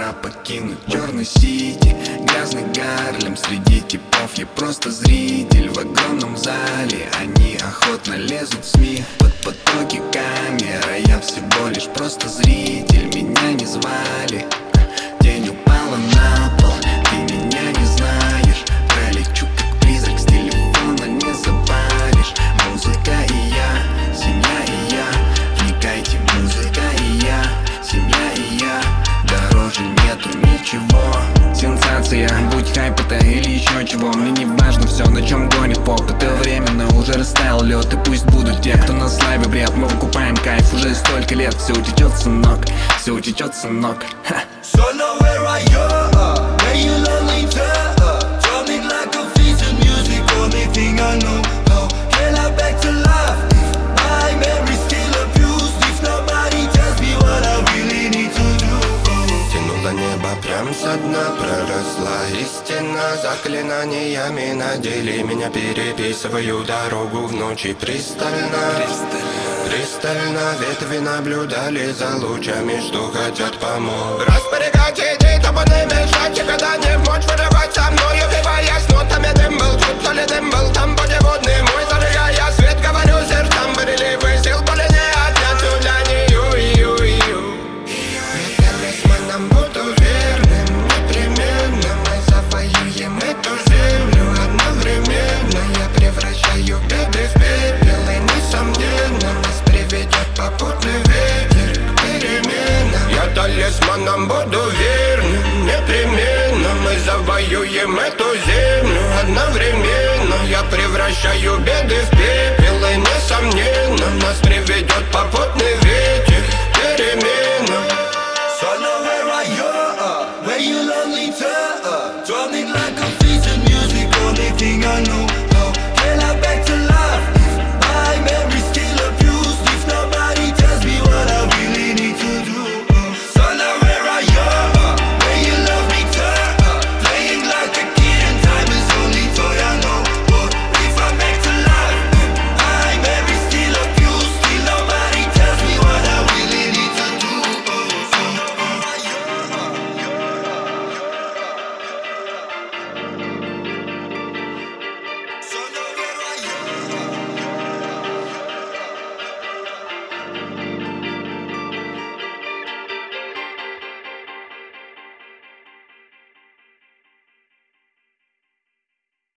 пора покинуть черный сити. Грязный Гарлем среди типов, я просто зритель. В огромном зале они охотно лезут в СМИ. Под потоки камер, а я всего лишь просто зритель. Меня не звали, тень упала на пол. Ты меня не знаешь, пролечу как призрак, с телефона не запалишь. Музыка и я, семья и я. Вникайте, музыка и я, семья и я. Дороже нету ничего. Сенсация, будь хайп это или еще чего. Мне не важно все, на чем гонит поп. Это временно, уже растаял лед. И пусть будут те, кто на славе бред. Мы выкупаем кайф уже столько лет. Все утечет, сынок, все утечет, сынок. So know where are you? Where you lonely turn? Drumming like a piece of music, only thing I know. How can I back to life if my memory's still abused? If nobody tells me what I really need to do. Тянуло небо прям со дна, проросла истина. Заклинаниями надели меня, переписываю дорогу в ночи пристально. Пристально ветви наблюдали за лучами, что хотят помочь. Распорягать идей, топаны мешать, когда не в мочь вырывать со мной, убиваясь нотами. Дым был тут, то ли дым был там, путеводный мой. Зажигая свет, говорю сердцам, барелевый сил боли не отнять туда, не ю-ю-ю. Я талисманом буду верным, непременно мы завоюем эту землю. Одновременно я превращаю беды в пепел, и несомненно нас приведет попутный ветер к переменам. Я талисманом буду верным, непременно мы завоюем эту землю. Одновременно я превращаю беды в пепел, и несомненно нас приведет попутный